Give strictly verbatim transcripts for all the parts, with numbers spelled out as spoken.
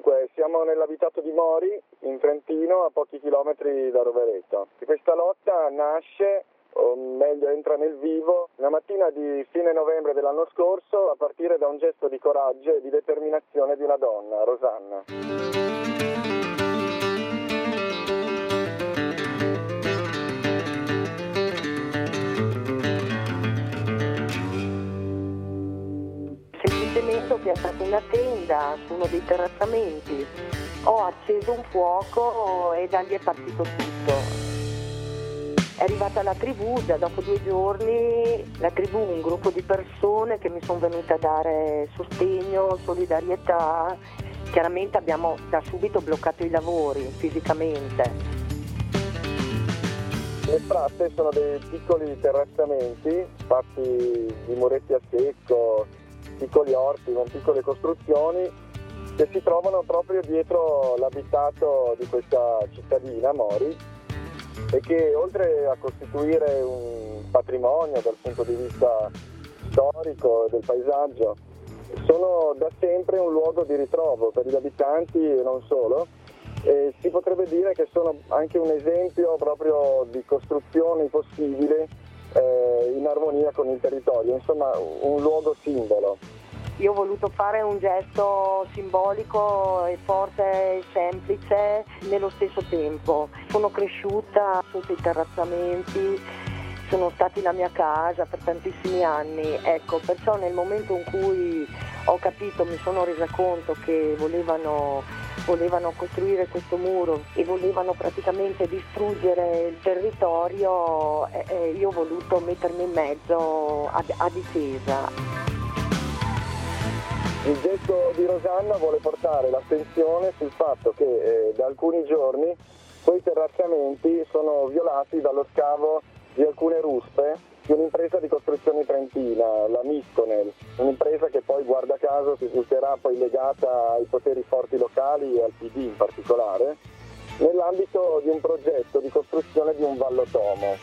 Dunque, siamo nell'abitato di Mori, in Trentino, a pochi chilometri da Rovereto. Questa lotta nasce, o meglio entra nel vivo, la mattina di fine novembre dell'anno scorso, a partire da un gesto di coraggio e di determinazione di una donna, Rosanna. Semplicemente ho piazzato una tenda su uno dei terrazzamenti, ho acceso un fuoco e da lì è partito tutto. È arrivata la tribù, già dopo due giorni, la tribù, un gruppo di persone che mi sono venute a dare sostegno, solidarietà. Chiaramente abbiamo da subito bloccato i lavori fisicamente. Le fratte sono dei piccoli terrazzamenti fatti di muretti a secco, piccoli orti con piccole costruzioni che si trovano proprio dietro l'abitato di questa cittadina, Mori, e che oltre a costituire un patrimonio dal punto di vista storico e del paesaggio, sono da sempre un luogo di ritrovo per gli abitanti e non solo. E si potrebbe dire che sono anche un esempio proprio di costruzioni possibili eh, in armonia con il territorio, insomma un luogo simbolo. Io ho voluto fare un gesto simbolico e forte e semplice nello stesso tempo. Sono cresciuta sotto i terrazzamenti, sono stati la mia casa per tantissimi anni, ecco, perciò nel momento in cui ho capito, mi sono resa conto che volevano, volevano costruire questo muro e volevano praticamente distruggere il territorio, e, e io ho voluto mettermi in mezzo a, a difesa. Il gesto di Rosanna vuole portare l'attenzione sul fatto che eh, da alcuni giorni quei terrazzamenti sono violati dallo scavo di alcune ruspe di un'impresa di costruzione trentina, la Misconel, un'impresa che poi guarda caso risulterà poi legata ai poteri forti locali e al P D in particolare, nell'ambito di un progetto di costruzione di un vallotomo.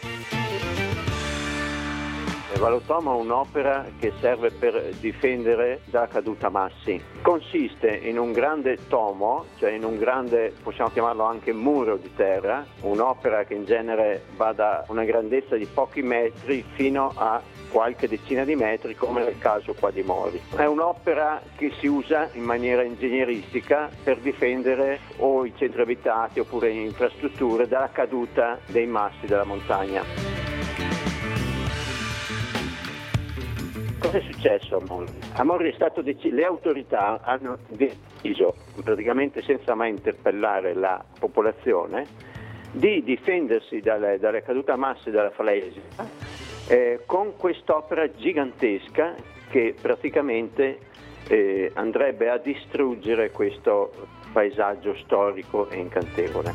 Il vallotomo è un'opera che serve per difendere dalla caduta massi. Consiste in un grande tomo, cioè in un grande, possiamo chiamarlo anche muro di terra, un'opera che in genere va da una grandezza di pochi metri fino a qualche decina di metri, come nel caso qua di Mori. È un'opera che si usa in maniera ingegneristica per difendere o i centri abitati oppure infrastrutture dalla caduta dei massi della montagna. Cosa è successo a Mori? A Mori è stato deciso, le autorità hanno deciso, praticamente senza mai interpellare la popolazione, di difendersi dalle, dalle cadute a masse della Falesia eh, con quest'opera gigantesca che praticamente eh, andrebbe a distruggere questo paesaggio storico e incantevole.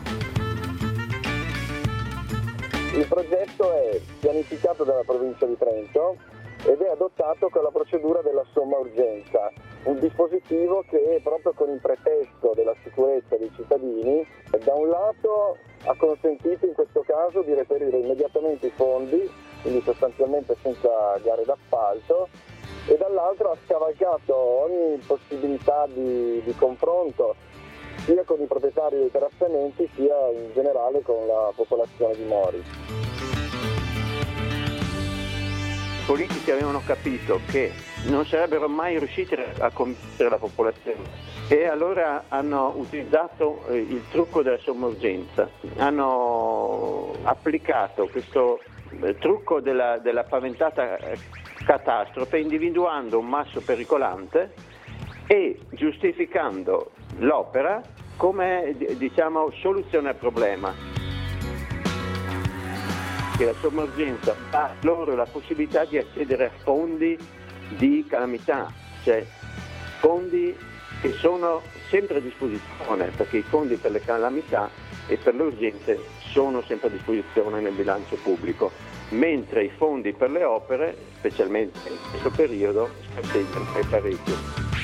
Il progetto è pianificato dalla provincia di Trento ed è adottato con la procedura della somma urgenza, un dispositivo che proprio con il pretesto della sicurezza dei cittadini, da un lato ha consentito in questo caso di reperire immediatamente i fondi, quindi sostanzialmente senza gare d'appalto, e dall'altro ha scavalcato ogni possibilità di, di confronto sia con i proprietari dei terrazzamenti sia in generale con la popolazione di Mori. I politici avevano capito che non sarebbero mai riusciti a convincere la popolazione e allora hanno utilizzato il trucco della somma urgenza, hanno applicato questo trucco della, della paventata catastrofe individuando un masso pericolante e giustificando l'opera come, diciamo, soluzione al problema. Che la somma urgenza dà loro la possibilità di accedere a fondi di calamità, cioè fondi che sono sempre a disposizione, perché i fondi per le calamità e per le urgenze sono sempre a disposizione nel bilancio pubblico, mentre i fondi per le opere, specialmente in questo periodo, scarseggiano parecchio.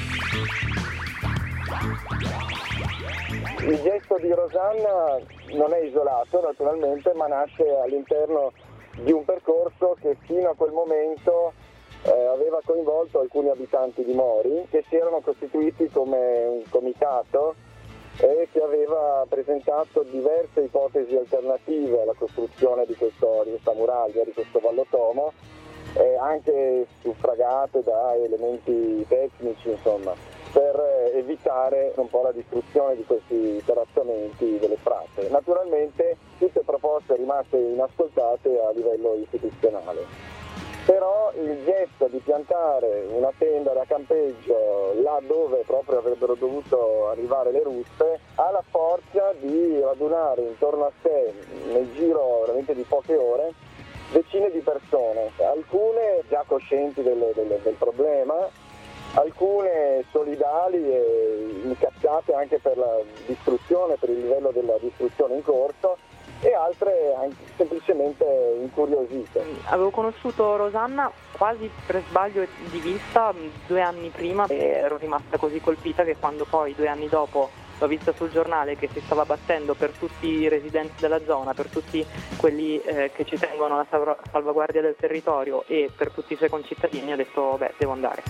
Il gesto di Rosanna non è isolato naturalmente, ma nasce all'interno di un percorso che fino a quel momento eh, aveva coinvolto alcuni abitanti di Mori che si erano costituiti come un comitato e che aveva presentato diverse ipotesi alternative alla costruzione di, questo, di questa muraglia, di questo Vallo eh, anche suffragate da elementi tecnici, insomma, per evitare un po' la distruzione di questi terrazzamenti delle fratte. Naturalmente tutte proposte rimaste inascoltate a livello istituzionale. Però il gesto di piantare una tenda da campeggio là dove proprio avrebbero dovuto arrivare le ruspe ha la forza di radunare intorno a sé, nel giro veramente di poche ore, decine di persone, alcune già coscienti del, del, del problema, alcune solidali e incazzate anche per la distruzione, per il livello della distruzione in corso, e altre anche semplicemente incuriosite. Avevo conosciuto Rosanna quasi per sbaglio di vista due anni prima e ero rimasta così colpita che quando poi due anni dopo l'ho vista sul giornale che si stava battendo per tutti i residenti della zona, per tutti quelli eh, che ci tengono alla salv- salvaguardia del territorio e per tutti i suoi concittadini, ho detto beh, devo andare.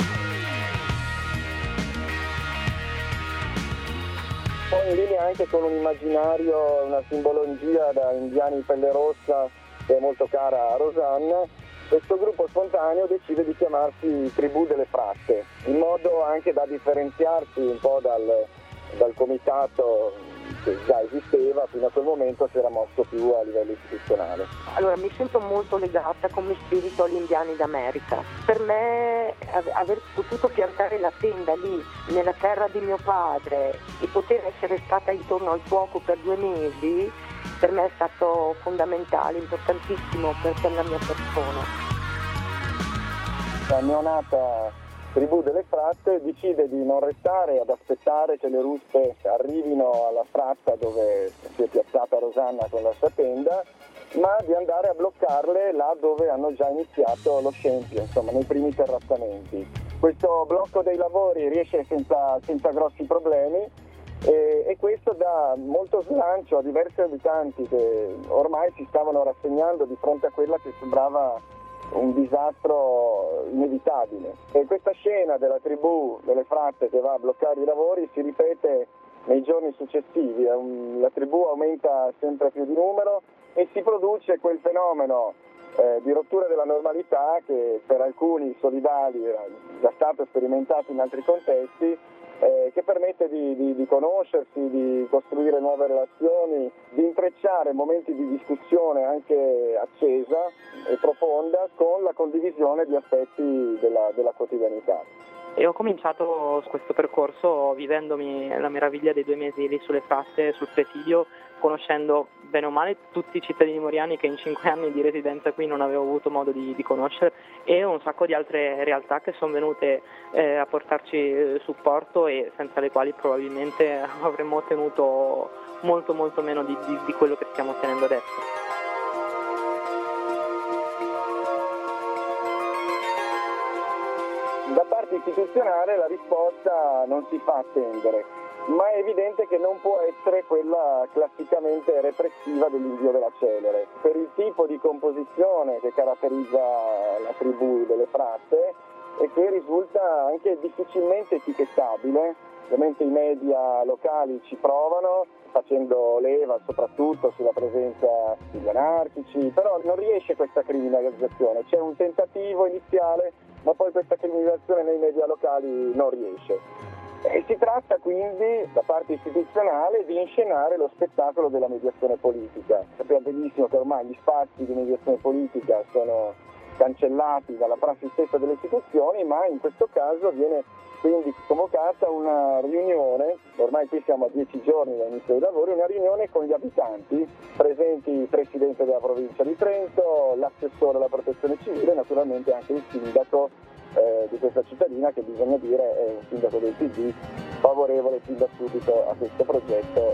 Poi in linea anche con un immaginario, una simbologia da indiani in pelle rossa che è molto cara a Rosanna, questo gruppo spontaneo decide di chiamarsi Tribù delle Fratte, in modo anche da differenziarsi un po' dal, dal comitato che già esisteva, fino a quel momento si era mosso più a livello istituzionale. Allora, mi sento molto legata come spirito agli indiani d'America. Per me aver potuto piantare la tenda lì, nella terra di mio padre, e poter essere stata intorno al fuoco per due mesi, per me è stato fondamentale, importantissimo per, per la mia persona. La neonata Tribù delle Fratte decide di non restare ad aspettare che le ruspe arrivino alla fratta dove si è piazzata Rosanna con la sua tenda, ma di andare a bloccarle là dove hanno già iniziato lo scempio, insomma nei primi terrazzamenti. Questo blocco dei lavori riesce senza, senza grossi problemi e, e questo dà molto slancio a diversi abitanti che ormai si stavano rassegnando di fronte a quella che sembrava un disastro inevitabile. E questa scena della tribù delle fratte che va a bloccare i lavori si ripete nei giorni successivi, la tribù aumenta sempre più di numero e si produce quel fenomeno eh, di rottura della normalità che per alcuni solidali era già stato sperimentato in altri contesti, eh, che permette di, di, di conoscersi, di costruire nuove relazioni, di intrecciare momenti di discussione anche accesa e profonda con la condivisione di aspetti della, della quotidianità. E ho cominciato questo percorso vivendomi la meraviglia dei due mesi lì sulle fratte, sul presidio, conoscendo bene o male tutti i cittadini moriani che in cinque anni di residenza qui non avevo avuto modo di, di conoscere, e un sacco di altre realtà che sono venute eh, a portarci supporto e senza le quali probabilmente avremmo ottenuto molto molto meno di, di, di quello che stiamo ottenendo adesso. Da parte istituzionale la risposta non si fa attendere, ma è evidente che non può essere quella classicamente repressiva dell'invio della celere. Per il tipo di composizione che caratterizza la tribù delle fratte e che risulta anche difficilmente etichettabile, ovviamente i media locali ci provano, facendo leva soprattutto sulla presenza degli anarchici, però non riesce questa criminalizzazione, c'è un tentativo iniziale, ma poi questa criminalizzazione nei media locali non riesce. E si tratta quindi, da parte istituzionale, di inscenare lo spettacolo della mediazione politica. Sappiamo benissimo che ormai gli spazi di mediazione politica sono cancellati dalla prassi stessa delle istituzioni, ma in questo caso viene quindi convocata una riunione, ormai qui siamo a dieci giorni dall'inizio dei lavori, una riunione con gli abitanti, presenti il Presidente della provincia di Trento, l'assessore alla protezione civile e naturalmente anche il sindaco eh, di questa cittadina, che bisogna dire è un sindaco del P D favorevole fin da subito a questo progetto.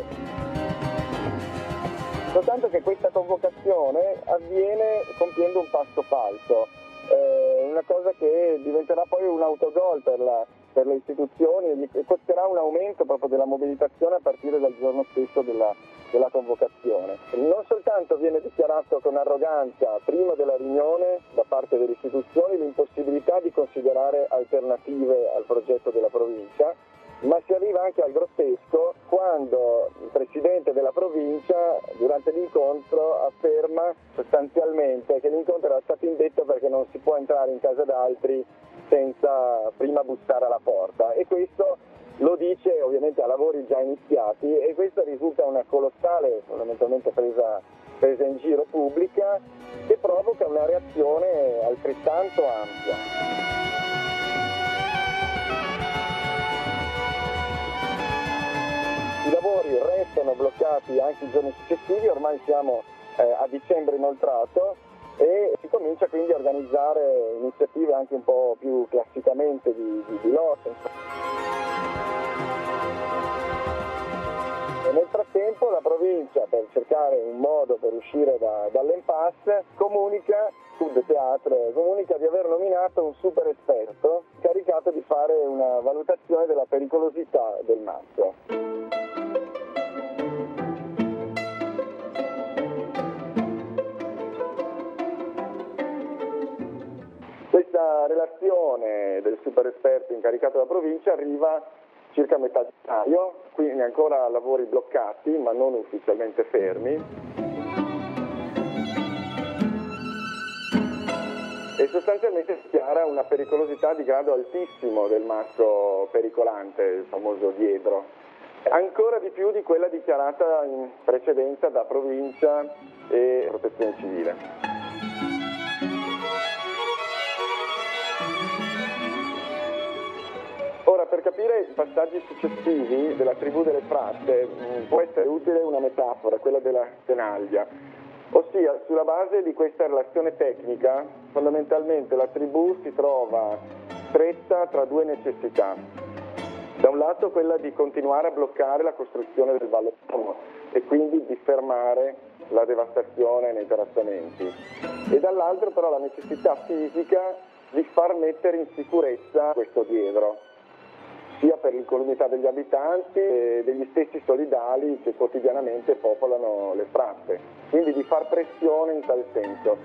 Soltanto che questa convocazione avviene compiendo un passo falso, eh, una cosa che diventerà poi un autogol per la per le istituzioni e costerà un aumento proprio della mobilitazione a partire dal giorno stesso della, della convocazione. Non soltanto viene dichiarato con arroganza prima della riunione da parte delle istituzioni l'impossibilità di considerare alternative al progetto della provincia, ma si arriva anche al grottesco quando il presidente della provincia durante l'incontro afferma sostanzialmente che l'incontro era stato indetto perché non si può entrare in casa d'altri senza prima bussare alla porta, e questo lo dice ovviamente a lavori già iniziati, e questo risulta una colossale, fondamentalmente presa, presa in giro pubblica, che provoca una reazione altrettanto ampia. I lavori restano bloccati anche i giorni successivi, ormai siamo eh, a dicembre inoltrato, e si comincia quindi a organizzare iniziative anche un po' più classicamente di, di, di lotta. E nel frattempo la provincia, per cercare un modo per uscire da, dall'impasse, comunica, Sud Teatro, comunica di aver nominato un super esperto caricato di fare una valutazione della pericolosità del mazzo. Questa relazione del super esperto incaricato dalla provincia arriva circa a metà gennaio, quindi ancora lavori bloccati ma non ufficialmente fermi. E sostanzialmente si dichiara una pericolosità di grado altissimo del masso pericolante, il famoso diedro, ancora di più di quella dichiarata in precedenza da provincia e protezione civile. Ora, per capire i passaggi successivi della tribù delle fratte può essere utile una metafora, quella della tenaglia, ossia sulla base di questa relazione tecnica fondamentalmente la tribù si trova stretta tra due necessità. Da un lato quella di continuare a bloccare la costruzione del Valle Como e quindi di fermare la devastazione nei terrazzamenti, e dall'altro però la necessità fisica di far mettere in sicurezza questo diedro, sia per l'incolumità degli abitanti e degli stessi solidali che quotidianamente popolano le fratte, quindi di far pressione in tal senso.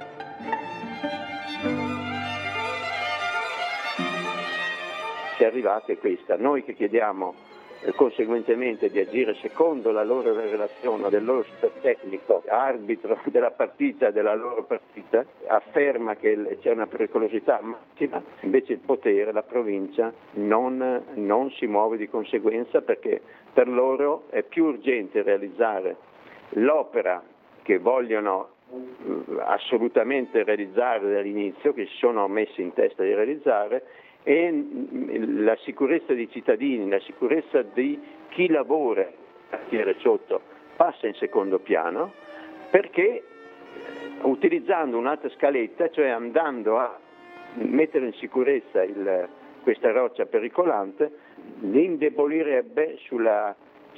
Se arrivate questa, noi che chiediamo eh, conseguentemente di agire secondo la loro relazione, del loro super tecnico, arbitro della partita, della loro partita, afferma che c'è una pericolosità massima, invece il potere, la provincia, non, non si muove di conseguenza, perché per loro è più urgente realizzare l'opera che vogliono eh, assolutamente realizzare dall'inizio, che si sono messi in testa di realizzare, e la sicurezza dei cittadini, la sicurezza di chi lavora a sotto passa in secondo piano, perché utilizzando un'altra scaletta, cioè andando a mettere in sicurezza il, questa roccia pericolante, li indebolirebbe sulla,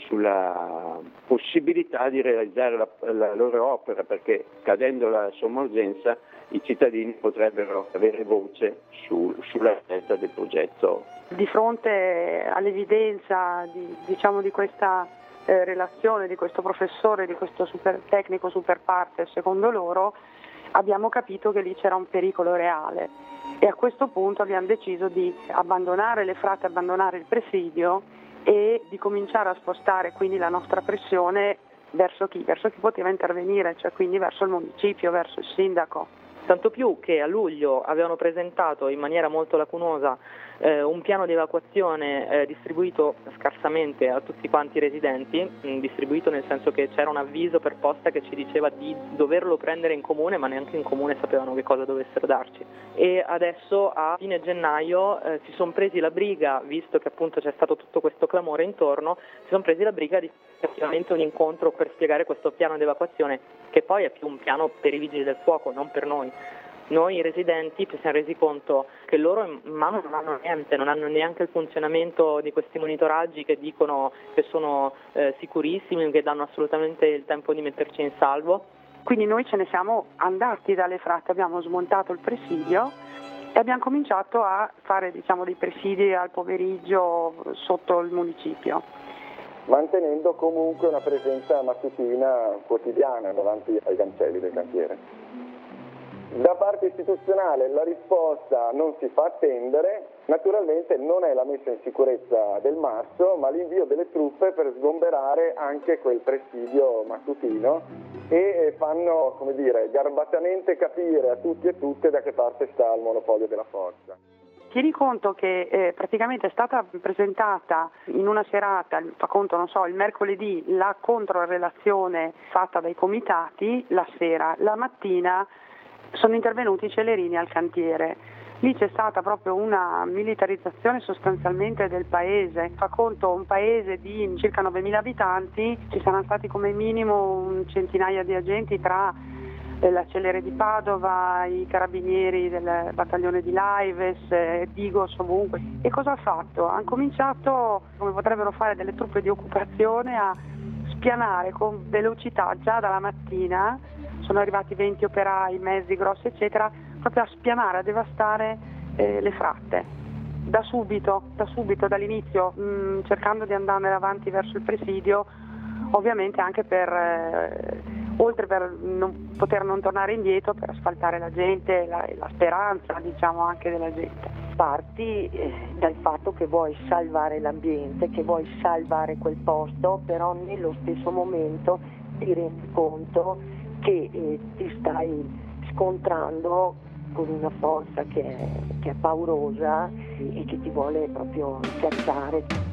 sulla possibilità di realizzare la, la loro opera, perché cadendo la somma urgenza i cittadini potrebbero avere voce su, sulla scelta del progetto. Di fronte all'evidenza di, diciamo, di questa eh, relazione, di questo professore, di questo super tecnico super parte, secondo loro, abbiamo capito che lì c'era un pericolo reale, e a questo punto abbiamo deciso di abbandonare le fratte, abbandonare il presidio e di cominciare a spostare quindi la nostra pressione verso chi? Verso chi poteva intervenire, cioè quindi verso il municipio, verso il sindaco. Tanto più che a luglio avevano presentato in maniera molto lacunosa eh, un piano di evacuazione eh, distribuito scarsamente a tutti quanti i residenti, mh, distribuito nel senso che c'era un avviso per posta che ci diceva di doverlo prendere in comune, ma neanche in comune sapevano che cosa dovessero darci. E adesso a fine gennaio eh, si sono presi la briga, visto che appunto c'è stato tutto questo clamore intorno, si sono presi la briga di effettivamente un incontro per spiegare questo piano di evacuazione, che poi è più un piano per i vigili del fuoco, non per noi. Noi residenti ci siamo resi conto che loro in mano non hanno niente, non hanno neanche il funzionamento di questi monitoraggi che dicono che sono eh, sicurissimi, che danno assolutamente il tempo di metterci in salvo. Quindi noi ce ne siamo andati dalle fratte, abbiamo smontato il presidio e abbiamo cominciato a fare diciamo dei presidi al pomeriggio sotto il municipio, mantenendo comunque una presenza mattutina quotidiana davanti ai cancelli del cantiere. Da parte istituzionale la risposta non si fa attendere, naturalmente non è la messa in sicurezza del masso, ma l'invio delle truppe per sgomberare anche quel presidio mattutino e fanno, come dire, garbatamente capire a tutti e tutte da che parte sta il monopolio della forza. Tieni conto che eh, praticamente è stata presentata in una serata, fa conto, non so, il mercoledì la controrelazione fatta dai comitati, la sera, la mattina sono intervenuti i celerini al cantiere. Lì c'è stata proprio una militarizzazione sostanzialmente del paese. Fa conto un paese di circa novemila abitanti, ci saranno stati come minimo un centinaia di agenti tra la Celere di Padova, i carabinieri del battaglione di Laives, Digos, ovunque. E cosa ha fatto? Hanno cominciato, come potrebbero fare delle truppe di occupazione, a spianare con velocità già dalla mattina. Sono arrivati venti operai, mezzi grossi eccetera, proprio a spianare, a devastare eh, le fratte. Da subito, da subito, dall'inizio, mh, cercando di andare avanti verso il presidio, ovviamente anche per, eh, oltre per non, poter non tornare indietro, per asfaltare la gente, la, la speranza diciamo anche della gente. Parti eh, dal fatto che vuoi salvare l'ambiente, che vuoi salvare quel posto, però nello stesso momento ti rendi conto che eh, ti stai scontrando con una forza che è, che è paurosa e che ti vuole proprio schiacciare.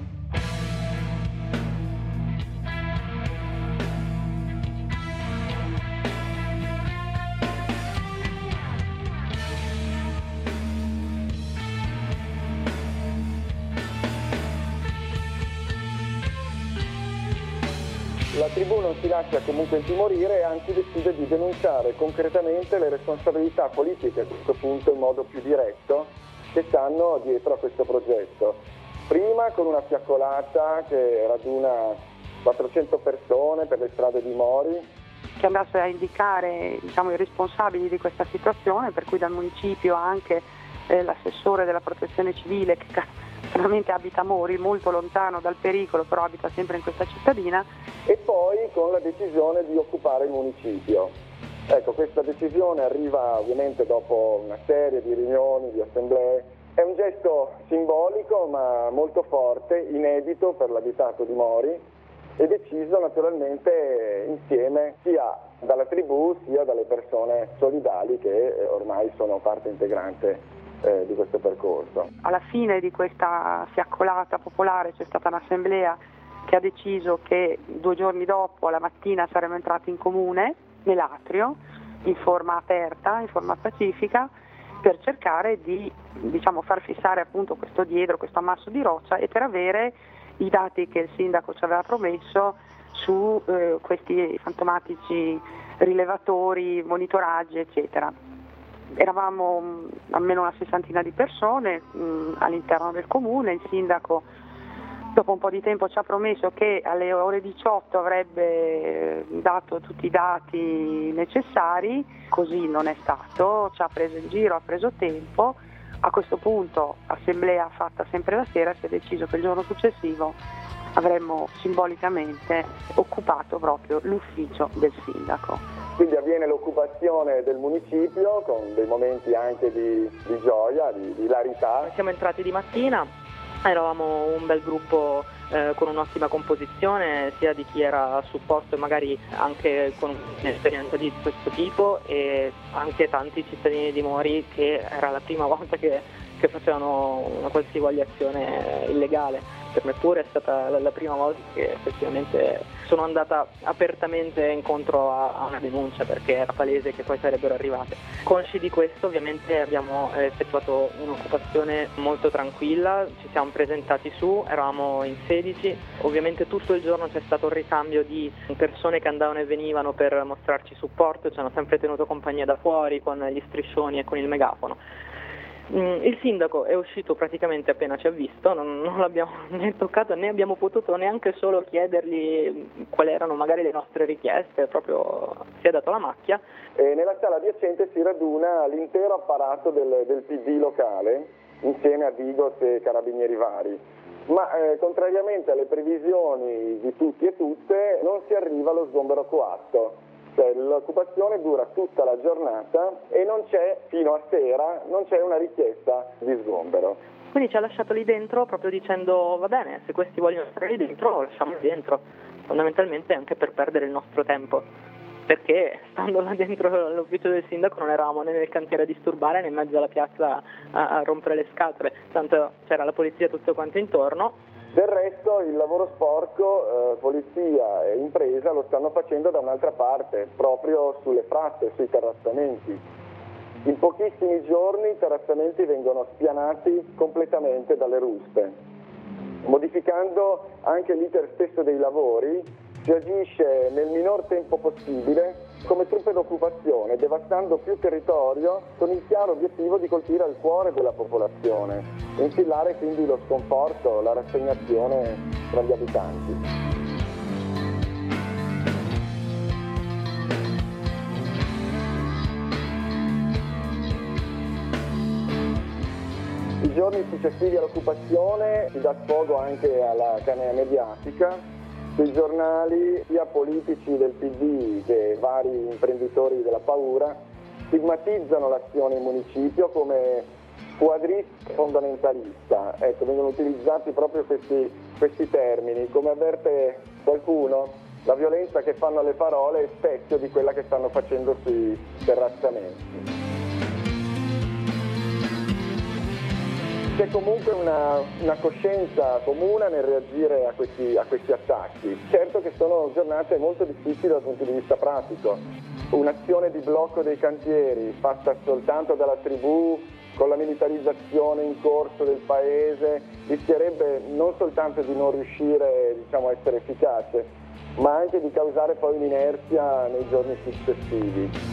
La tribù non si lascia comunque intimorire e anzi decide di denunciare concretamente le responsabilità politiche a questo punto in modo più diretto che stanno dietro a questo progetto. Prima con una fiaccolata che raduna quattrocento persone per le strade di Mori, che andasse a indicare diciamo, i responsabili di questa situazione, per cui dal municipio anche eh, l'assessore della protezione civile che veramente abita a Mori, molto lontano dal pericolo, però abita sempre in questa cittadina. E poi con la decisione di occupare il municipio. Ecco, questa decisione arriva ovviamente dopo una serie di riunioni, di assemblee. È un gesto simbolico ma molto forte, inedito per l'abitato di Mori e deciso naturalmente insieme sia dalla tribù sia dalle persone solidali che ormai sono parte integrante Eh, di questo percorso. Alla fine di questa fiaccolata popolare c'è stata un'assemblea che ha deciso che due giorni dopo, alla mattina, saremmo entrati in comune, nell'atrio, in forma aperta, in forma pacifica, per cercare di diciamo, far fissare appunto questo diedro, questo ammasso di roccia e per avere i dati che il sindaco ci aveva promesso su eh, questi fantomatici rilevatori, monitoraggi, eccetera. Eravamo almeno una sessantina di persone mh, all'interno del comune. Il sindaco dopo un po' di tempo ci ha promesso che alle ore diciotto avrebbe dato tutti i dati necessari, così non è stato, ci ha preso in giro, ha preso tempo. A questo punto, assemblea fatta sempre la sera, si è deciso che il giorno successivo avremmo simbolicamente occupato proprio l'ufficio del sindaco. Quindi avviene l'occupazione del municipio con dei momenti anche di, di gioia, di, di hilarità. Siamo entrati di mattina, eravamo un bel gruppo eh, con un'ottima composizione, sia di chi era a supporto e magari anche con un'esperienza di questo tipo e anche tanti cittadini di Mori che era la prima volta che, che facevano una qualsivoglia azione illegale. Per me pure è stata la prima volta che effettivamente sono andata apertamente incontro a una denuncia perché era palese che poi sarebbero arrivate. Consci di questo ovviamente abbiamo effettuato un'occupazione molto tranquilla, ci siamo presentati su, eravamo in sedici, ovviamente tutto il giorno c'è stato un ricambio di persone che andavano e venivano per mostrarci supporto, ci hanno sempre tenuto compagnia da fuori con gli striscioni e con il megafono. Il sindaco è uscito praticamente appena ci ha visto, non, non l'abbiamo né toccato né abbiamo potuto neanche solo chiedergli quali erano magari le nostre richieste, proprio si è dato la macchia. E nella sala adiacente si raduna l'intero apparato del, del P D locale, insieme a Digos e carabinieri vari. Ma eh, contrariamente alle previsioni di tutti e tutte non si arriva allo sgombero coatto. Cioè, l'occupazione dura tutta la giornata e non c'è, fino a sera, non c'è una richiesta di sgombero. Quindi ci ha lasciato lì dentro proprio dicendo va bene, se questi vogliono stare lì dentro, lasciamoli dentro, fondamentalmente anche per perdere il nostro tempo, perché stando là dentro all'ufficio del sindaco non eravamo né nel cantiere a disturbare né in mezzo alla piazza a, a rompere le scatole, tanto c'era la polizia tutto quanto intorno. Del resto il lavoro sporco, eh, polizia e impresa lo stanno facendo da un'altra parte, proprio sulle fratte, sui terrazzamenti. In pochissimi giorni i terrazzamenti vengono spianati completamente dalle ruspe. Modificando anche l'iter stesso dei lavori, si agisce nel minor tempo possibile come truppe d'occupazione, devastando più territorio con il chiaro obiettivo di colpire il cuore della popolazione e instillare quindi lo sconforto, la rassegnazione tra gli abitanti. I giorni successivi all'occupazione si dà sfogo anche alla canea mediatica. Sui giornali, sia politici del P D che vari imprenditori della paura, stigmatizzano l'azione in municipio come squadrista fondamentalista. Ecco, vengono utilizzati proprio questi, questi termini. Come avverte qualcuno, la violenza che fanno alle parole è specchio di quella che stanno facendo sui terrazzamenti. C'è comunque una, una coscienza comune nel reagire a questi, a questi attacchi. Certo che sono giornate molto difficili dal punto di vista pratico. Un'azione di blocco dei cantieri fatta soltanto dalla tribù, con la militarizzazione in corso del paese, rischierebbe non soltanto di non riuscire, diciamo, a essere efficace, ma anche di causare poi un'inerzia nei giorni successivi.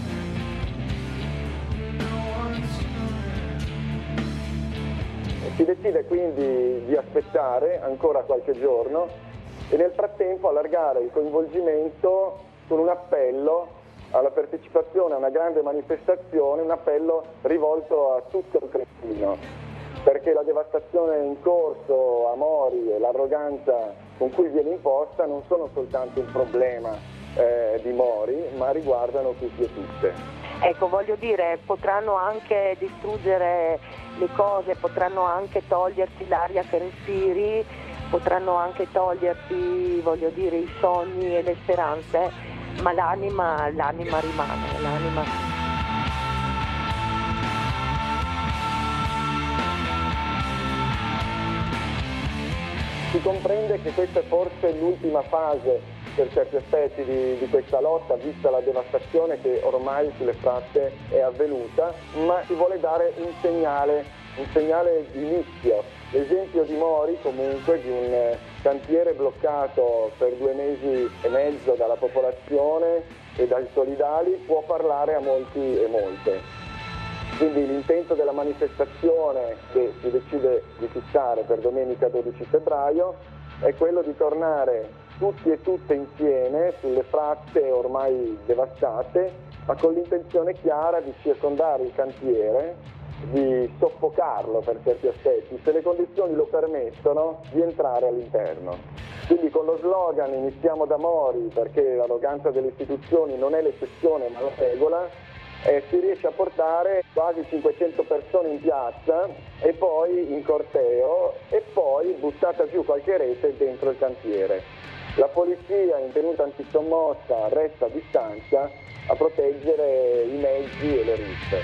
Si decide quindi di aspettare ancora qualche giorno e nel frattempo allargare il coinvolgimento con un appello alla partecipazione a una grande manifestazione, un appello rivolto a tutto il Trentino, perché la devastazione in corso a Mori e l'arroganza con cui viene imposta non sono soltanto un problema eh, di Mori, ma riguardano tutti e tutte. Ecco, voglio dire, potranno anche distruggere le cose, potranno anche toglierti l'aria che respiri, potranno anche toglierti, voglio dire, i sogni e le speranze, ma l'anima, l'anima rimane, l'anima. Si comprende che questa è forse l'ultima fase per certi aspetti di, di questa lotta, vista la devastazione che ormai sulle fratte è avvenuta, ma si vuole dare un segnale, un segnale di inizio. L'esempio di Mori, comunque, di un cantiere bloccato per due mesi e mezzo dalla popolazione e dai solidali, può parlare a molti e molte. Quindi l'intento della manifestazione che si decide di fissare per domenica dodici febbraio è quello di tornare tutti e tutte insieme sulle fratte ormai devastate, ma con l'intenzione chiara di circondare il cantiere, di soffocarlo per certi aspetti, se le condizioni lo permettono, di entrare all'interno. Quindi con lo slogan "Iniziamo da Mori", perché l'arroganza delle istituzioni non è l'eccezione ma la regola, eh, si riesce a portare quasi cinquecento persone in piazza e poi in corteo e poi buttata giù qualche rete dentro il cantiere. La polizia in tenuta antisommossa resta a distanza a proteggere i mezzi e le ruspe.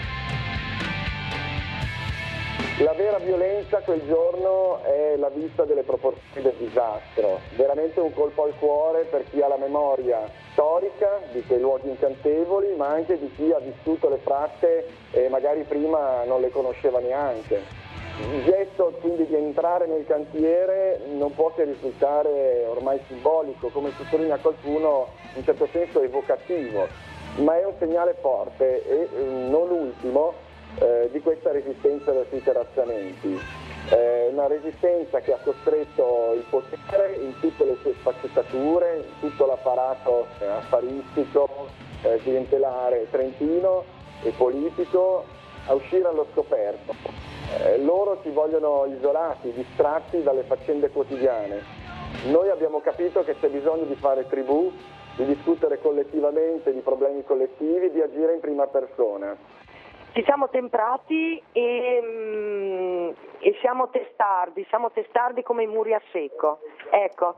La vera violenza quel giorno è la vista delle proporzioni del disastro, veramente un colpo al cuore per chi ha la memoria storica di quei luoghi incantevoli, ma anche di chi ha vissuto le fratte e magari prima non le conosceva neanche. Il gesto quindi di entrare nel cantiere non può che risultare ormai simbolico, come sottolinea qualcuno, in un certo senso evocativo, ma è un segnale forte e non ultimo eh, di questa resistenza sui terrazzamenti. Eh, una resistenza che ha costretto il potere in tutte le sue sfaccettature, in tutto l'apparato eh, affaristico, eh, clientelare trentino e politico, a uscire allo scoperto. Eh, loro si vogliono isolati, distratti dalle faccende quotidiane. Noi abbiamo capito che c'è bisogno di fare tribù, di discutere collettivamente di problemi collettivi, di agire in prima persona. Ci siamo temprati e, mm, e siamo testardi, siamo testardi come i muri a secco. Ecco.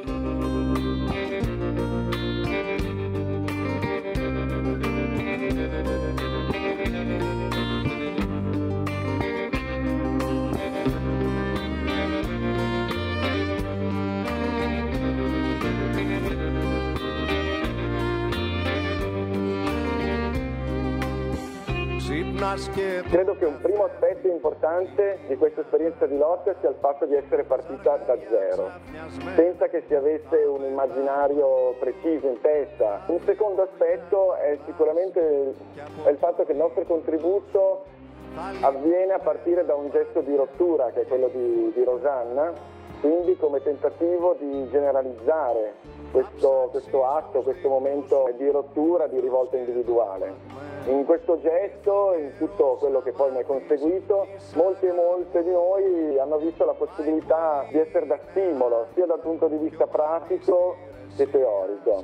Credo che un primo aspetto importante di questa esperienza di lotta sia il fatto di essere partita da zero, senza che si avesse un immaginario preciso in testa. Un secondo aspetto è sicuramente è il fatto che il nostro contributo avviene a partire da un gesto di rottura, che è quello di, di Rosanna, quindi come tentativo di generalizzare questo, questo atto, questo momento di rottura, di rivolta individuale. In questo gesto, in tutto quello che poi ne è conseguito, molti e molte di noi hanno visto la possibilità di essere da stimolo, sia dal punto di vista pratico che teorico.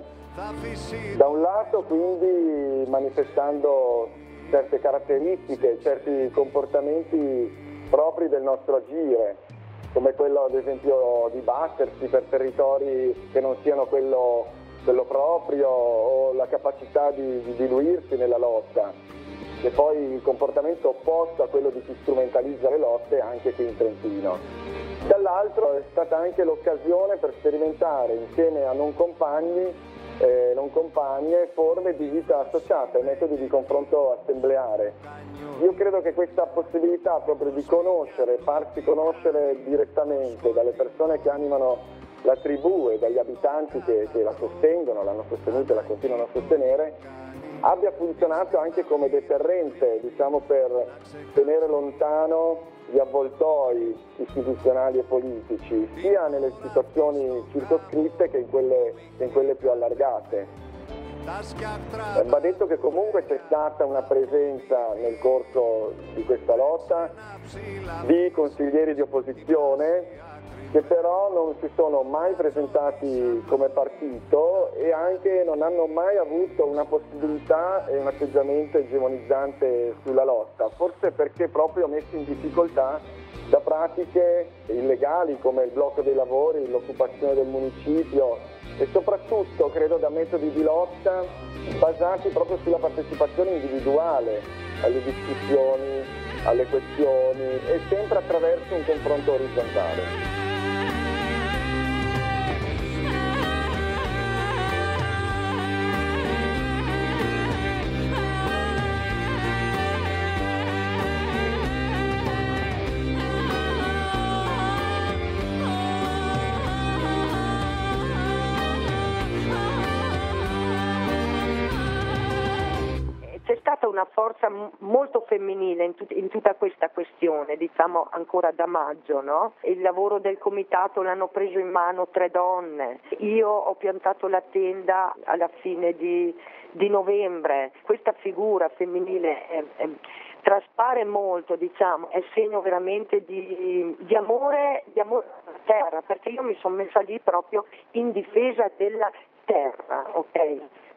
Da un lato, quindi, manifestando certe caratteristiche, certi comportamenti propri del nostro agire, come quello ad esempio di battersi per territori che non siano quello quello proprio o la capacità di, di diluirsi nella lotta, che poi il comportamento opposto a quello di chi strumentalizza le lotte anche qui in Trentino. Dall'altro è stata anche l'occasione per sperimentare insieme a non compagni, eh, non compagne, forme di vita associata e metodi di confronto assembleare. Io credo che questa possibilità proprio di conoscere, farsi conoscere direttamente dalle persone che animano la tribù e dagli abitanti che, che la sostengono, l'hanno sostenuta e la continuano a sostenere, abbia funzionato anche come deterrente, diciamo, per tenere lontano gli avvoltoi istituzionali e politici, sia nelle situazioni circoscritte che in quelle, che in quelle più allargate. Eh, va detto che comunque c'è stata una presenza nel corso di questa lotta di consiglieri di opposizione che però non si sono mai presentati come partito e anche non hanno mai avuto una possibilità e un atteggiamento egemonizzante sulla lotta, forse perché proprio messi in difficoltà da pratiche illegali come il blocco dei lavori, l'occupazione del municipio e soprattutto credo da metodi di lotta basati proprio sulla partecipazione individuale alle discussioni, alle questioni e sempre attraverso un confronto orizzontale. C'è stata una forza molto femminile in, tut- in tutta questa questione, diciamo ancora da maggio, no? Il lavoro del comitato l'hanno preso in mano tre donne, io ho piantato la tenda alla fine di, di novembre, questa figura femminile è, è, traspare molto, diciamo, è segno veramente di, di amore, di amore alla terra, perché io mi sono messa lì proprio in difesa della terra, ok?